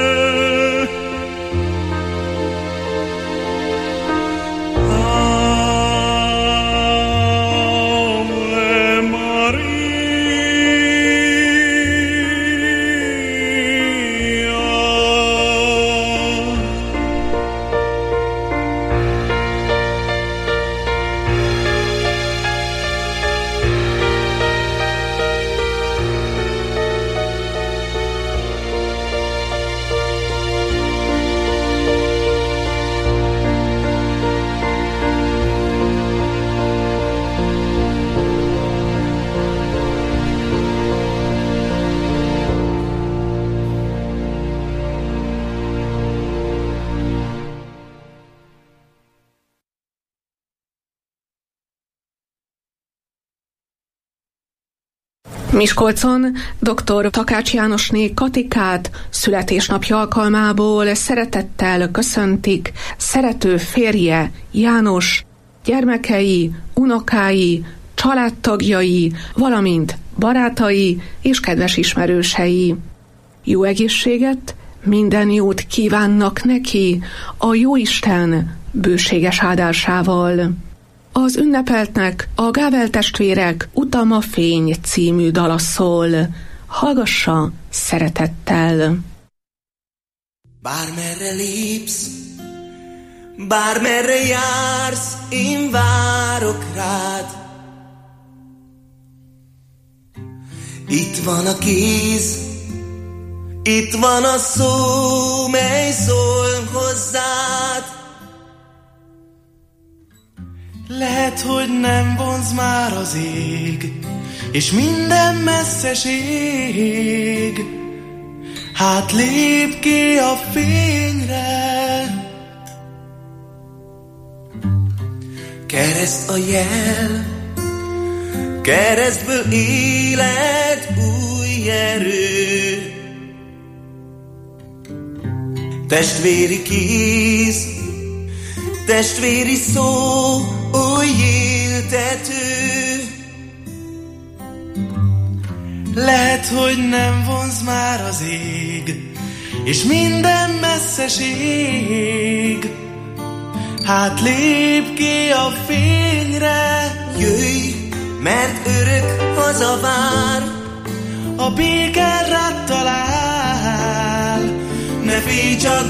Miskolcon dr. Takács Jánosné Katikát születésnapja alkalmából szeretettel köszöntik szerető férje János, gyermekei, unokái, családtagjai, valamint barátai és kedves ismerősei. Jó egészséget, minden jót kívánnak neki a Jóisten bőséges áldásával. Az ünnepeltnek a Gável testvérek Utam a fény című dala szól. Hallgassa szeretettel. Bármerre lépsz, bármerre jársz, én várok rád. Itt van a kéz, itt van a szó, mely szól hozzád. Lehet, hogy nem vonz már az ég, és minden messzeség. Hát lép ki a fényre. Kereszt a jel, keresztből élet új erő. Testvéri kéz, testvéri szó, új éltető. Lehet, hogy nem vonz már az ég, és minden messzeség. Hát lép ki a fényre. Jöjj, mert örök hazavár, a béke rád talál. Ne félj, csak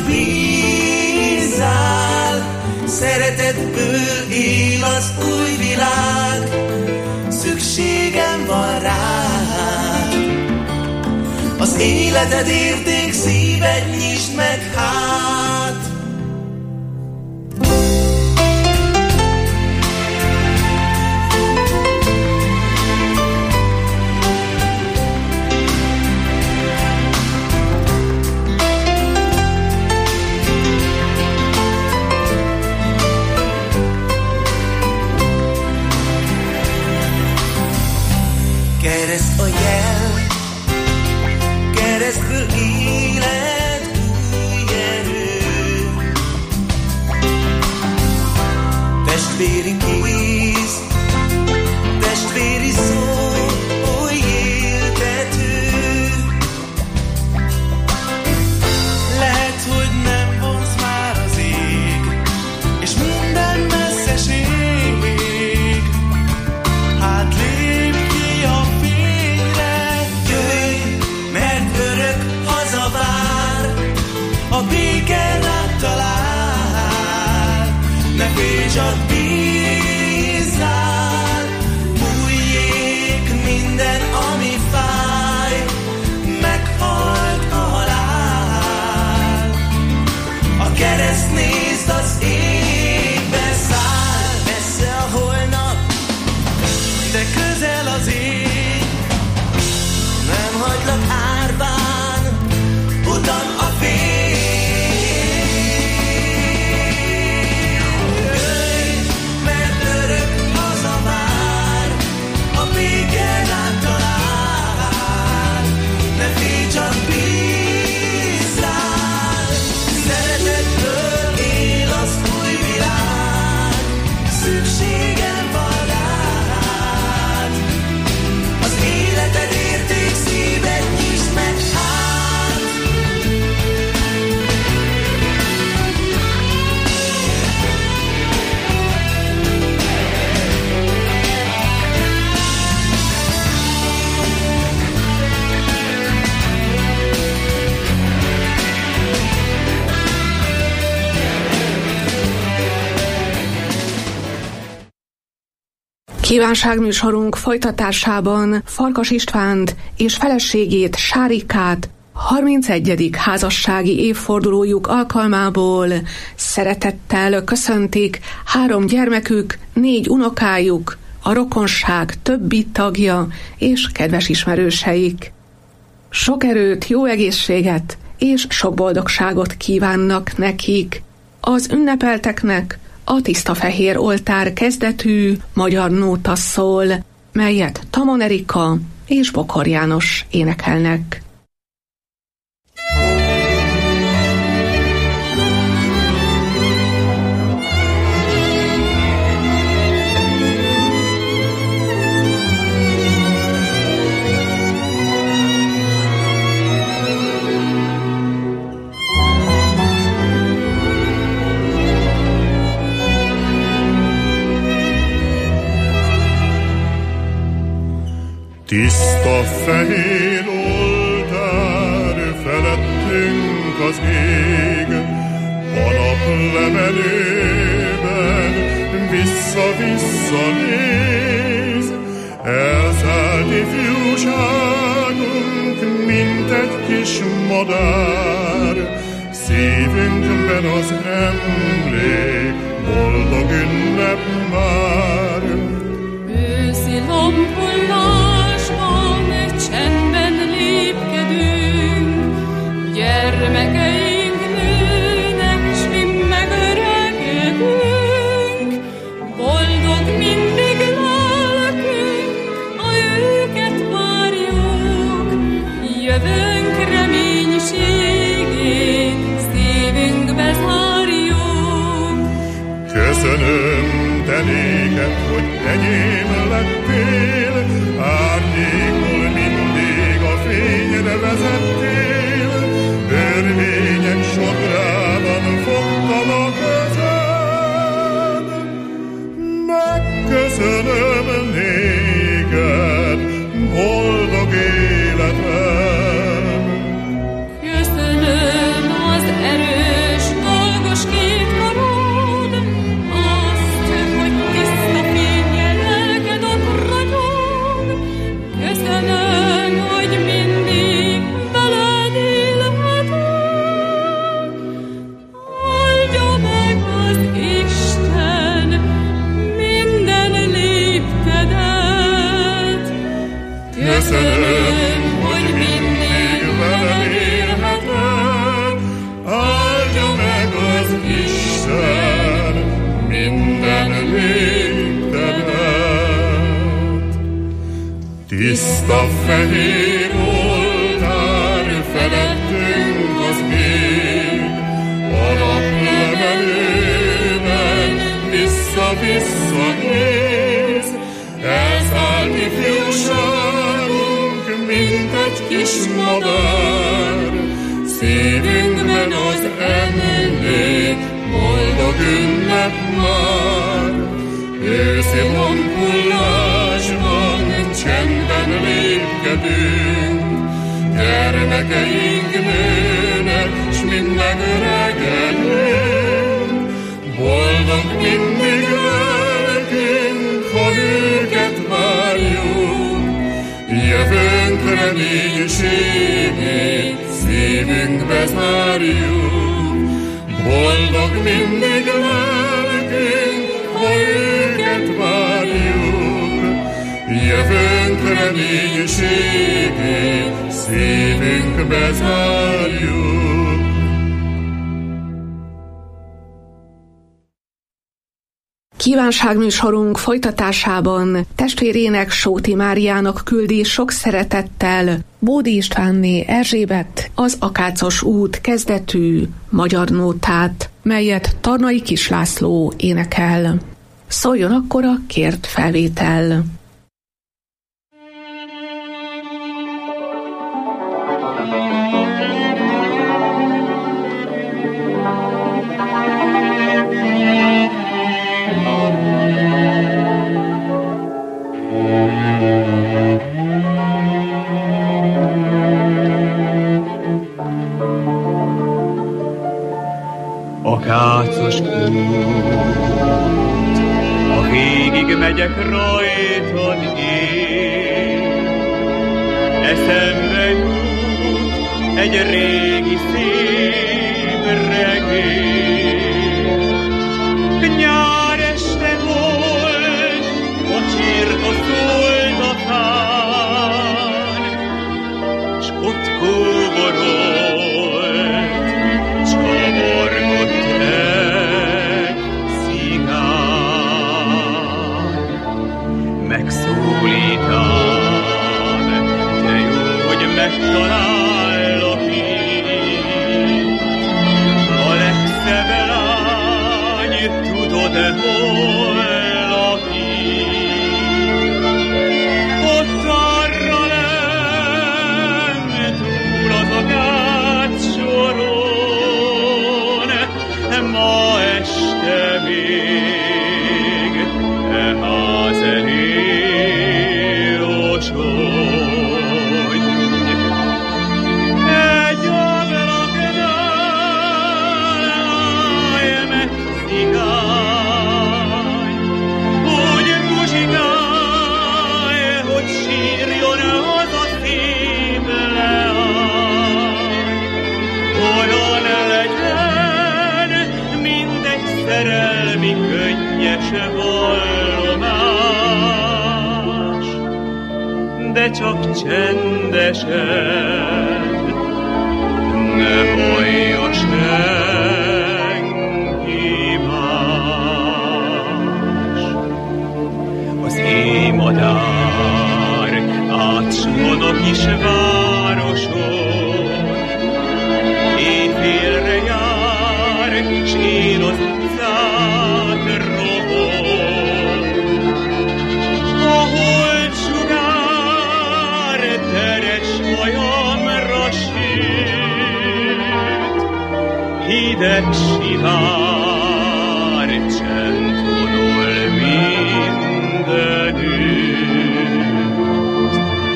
bízzál, szeretetből él az új világ. Szükségem van rád, az életed érték, szíved nyisd meg hát. Kereszt a jel, keresztből élet új erő. Testvéri kéz, testvéri szó, új éltető. Lehet, hogy nem vonz már az ég, és minden messzeség. Hát lép ki a fényre. Jöjj, mert örök hazavár, a béke rád talál. Ne félj, csak bízzál, múljék minden, ami fáj. Meghalt a halál, a kereszt nézd, az égbe száll. Messze a holnap, de közel az ég. Nem hagylak árván, utam a fény. Jöjj, mert örök hazavár, a béke rád talál. Ne félj, csak bízzál, szeretetből él az új világ. Szükségem van rád, Kívánságműsorunk folytatásában Farkas Istvánt és feleségét, Sárikát harmincegyedik házassági évfordulójuk alkalmából szeretettel köszöntik három gyermekük, négy unokájuk, a rokonság többi tagja és kedves ismerőseik. Sok erőt, jó egészséget és sok boldogságot kívánnak nekik. Az ünnepelteknek a Tiszta Fehér Oltár kezdetű magyar nóta szól, melyet Tamon Erika és Bokor János énekelnek. Tiszta fehér oltár felettünk az ég, a naplevelőben vissza-vissza néz. Elszállt ifjúságunk, mint egy kis madár, szívünkben az emlék, boldog ünnep már. Őszi lompullásban csendben lépkedünk, gyermekeink nőnek, s mi megöregedünk. Boldog mindig lelkünk, ha őket várjuk, jövőnk reménységét szívünkbe zárjuk. Köszönöm te néked, hogy enyém lettél, árnyékol mindig a fényre vezettél, örvények sorában fogtam a kezed. Megköszönöm néked boldog életem. Köszönöm az erős, dolgos két karod, azt, hogy tiszta fényjel lelked ott ragyog. Köszönöm, hogy mindig veled élhetek. Áldja meg az Isten minden léptedet. Köszönöm, hogy mindig veled élhetek. Áldja meg az Isten minden léptedet. Tiszta fehér oltár felettünk az ég, a naplevelőben vissza-vissza néz. Elszállt ifjúságunk, mint egy kis madár, szívünkben az emlék, boldog ünnep már. Őszi lompullásban csendben lépkedünk, gyermekeink nőnek, s mi megöregedünk. Boldog mindig lelkünk, ha őket várjuk, jövőnk reménységét szívünkbe zárjuk. Boldog mindig lelkünk, ha őket várjuk, jövőnk reménységét szívünkbe zárjuk. Kívánságműsorunk folytatásában testvérének, Sóti Máriának küldi sok szeretettel Bódi Istvánné Erzsébet az Akácos út kezdetű magyar nótát, melyet Tarnai Kis László énekel. Szóljon akkor a kért felvétel. Akácos út, a régi végigmegyek rajtad én. Eszembe jut egy régi szép regény. Nyár este volt a csirka szolgatán, s ott kóborolt, csavargott egy cigány. Megszólítám, te jó, hogy megtalállak én. A legszebb lány, tudod-e, hol lakik? Ott arra lent, túl az akácsoron, ma este még e ház elé osonj. Egy ablaknál állj meg, cigány, úgy muzsikálj, hogy sírjon az a szép leány. Olyan legyen mindegy szerelmi könnyes vallomás, de csak csendesen, ne hallja senki más. Az éjmadár átsuhan a kis városon, éjfélre jár, s én az utcát rohom. A holdsugár teres hajamra süt, hideg sivár csend vonul mindenütt.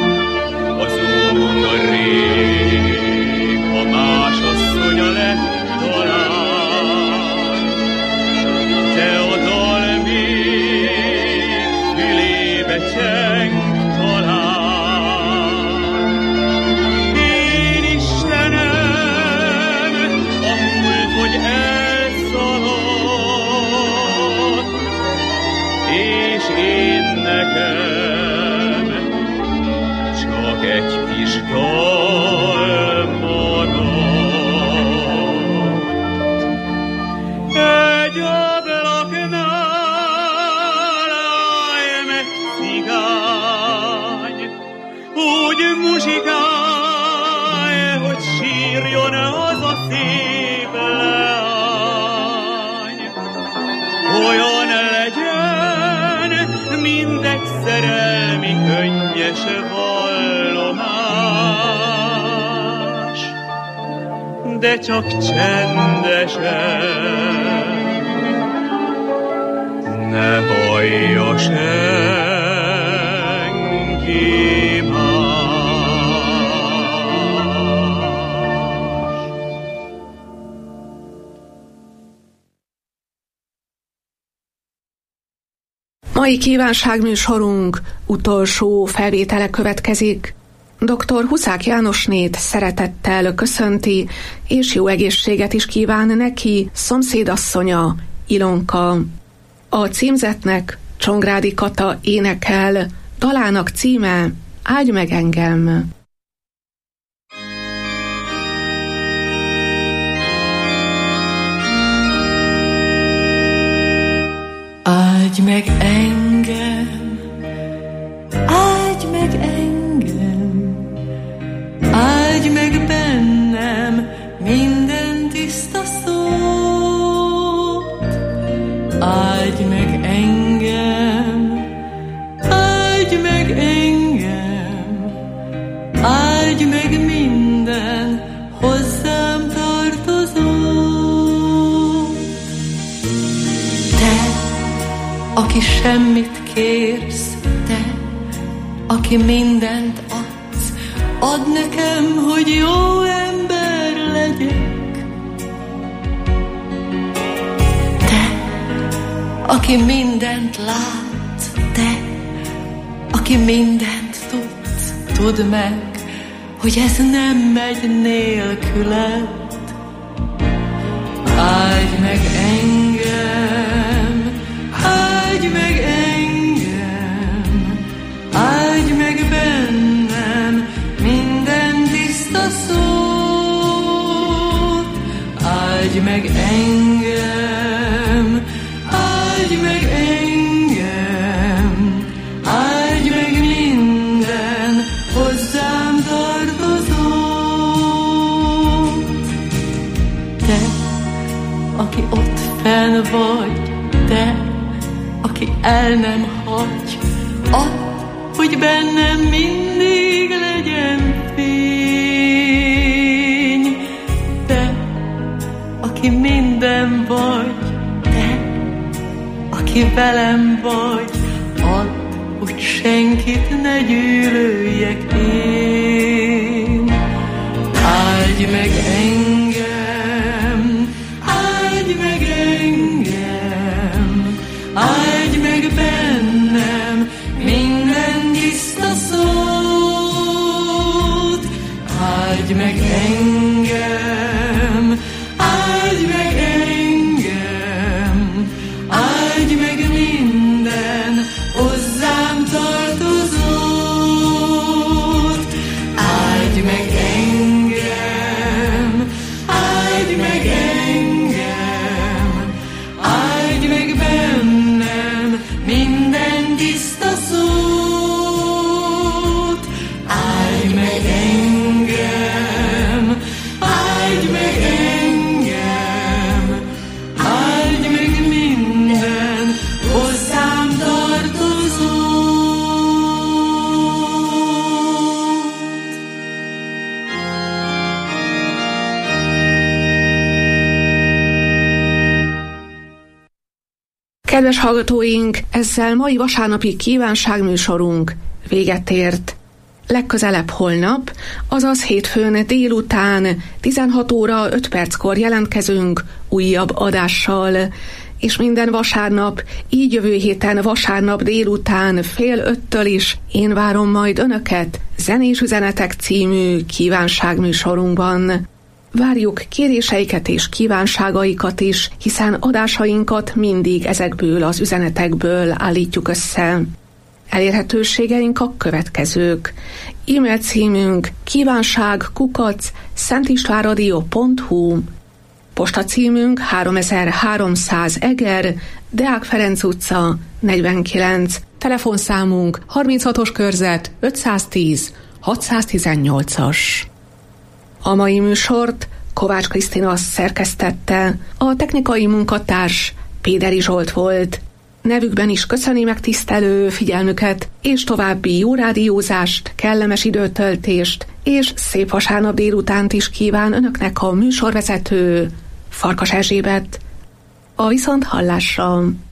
Azóta rég a más asszonya lett talán, de a dal még fülébe cseng talán. Én Istenem, a múlt, hogy elszaladt, és én nekem csak egy kis dal maradt. Egy ablaknál állj meg, cigány, úgy muzsikálj, hogy sírjon az a szép leány. Olyan legyen mindegy szerelmi könnyes vallomás, de csak csendesen, ne hallja senki más. Mai kívánságműsorunk utolsó felvétele következik. doktor Huszák Jánosnét szeretettel köszönti, és jó egészséget is kíván neki szomszédasszonya, Ilonka. A címzetnek Csongrádi Kata énekel, dalának címe Áldj meg engem. Áldj meg engem, áldj meg engem, áldj meg bennem minden tiszta szót. Áldj meg engem, áldj meg engem, áldj meg minden hozzám tartozót. Te, aki semmit kérsz, te, aki mindent adsz, add nekem, hogy jó ember legyek. Te, aki mindent lát, te, aki mindent tudsz, tudd meg, hogy ez nem megy nélküled. Áldj meg engem, áldj meg engem, áldj meg bennem minden tiszta szót. Áldj meg engem, áldj meg engem, áldj meg minden hozzám tartozót. Te, aki ott fenn vagy, te, aki el nem hagy, add, hogy bennem mindig legyen fény. Te, aki minden vagy, te, aki velem vagy, add, hogy senkit ne gyűlöljek én. Áldj meg engem, áldj meg engem, áldj meg bennem minden tiszta szót. Áldj meg engem, áldj meg engem, áldj meg minden hozzám tartozót. Áldj meg engem, áldj meg engem, áldj meg bennem minden tiszta szót. Áldj meg engem, áldj meg engem, áldj meg minden hozzám tartozót. Kedves hallgatóink, ezzel mai vasárnapi kívánságműsorunk véget ért. Legközelebb holnap, azaz hétfőn délután tizenhat óra öt perckor jelentkezünk újabb adással, és minden vasárnap, így jövő héten vasárnap délután fél öttől is én várom majd Önöket Zenés Üzenetek című kívánságműsorunkban. Várjuk kéréseiket és kívánságaikat is, hiszen adásainkat mindig ezekből az üzenetekből állítjuk össze. Elérhetőségeink a következők. E-mail címünk kívánság kukac szentistvánradio pont hu, postacímünk háromezer-háromszáz Eger, Deák Ferenc utca negyvenkilenc, telefonszámunk harminchatos körzet ötszáztíz hatszáztizennyolcas. A mai műsort Kovács Krisztina szerkesztette, a technikai munkatárs Péderi Zsolt volt. Nevükben is köszöni megtisztelő figyelmüket, és további jó rádiózást, kellemes időtöltést, és szép vasárnap délutánt is kíván Önöknek a műsorvezető Farkas Erzsébet. A viszonthallásra!